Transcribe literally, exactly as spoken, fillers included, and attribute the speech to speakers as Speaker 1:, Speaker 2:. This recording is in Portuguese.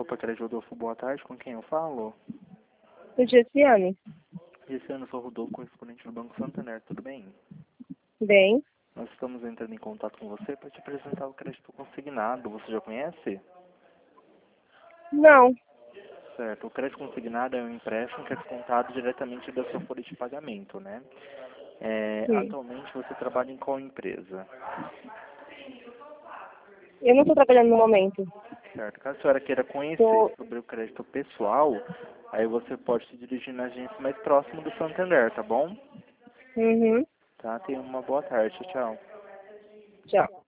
Speaker 1: Copa Crédito Rodolfo, boa tarde. Com quem eu falo?
Speaker 2: O Gessiane.
Speaker 1: Gessiane, eu sou Rodolfo, correspondente do Banco Santander. Tudo bem?
Speaker 2: Bem.
Speaker 1: Nós estamos entrando em contato com você para te apresentar o crédito consignado. Você já conhece?
Speaker 2: Não.
Speaker 1: Certo. O crédito consignado é um empréstimo que é descontado diretamente da sua folha de pagamento, né? É,
Speaker 2: Sim.
Speaker 1: atualmente você trabalha em qual empresa?
Speaker 2: Eu não estou trabalhando no momento.
Speaker 1: Certo. Caso a senhora queira conhecer
Speaker 2: Tô...
Speaker 1: sobre o crédito pessoal, aí você pode se dirigir na agência mais próxima do Santander, tá bom?
Speaker 2: Uhum.
Speaker 1: Tá? Tenha uma boa tarde. Tchau.
Speaker 2: Tchau.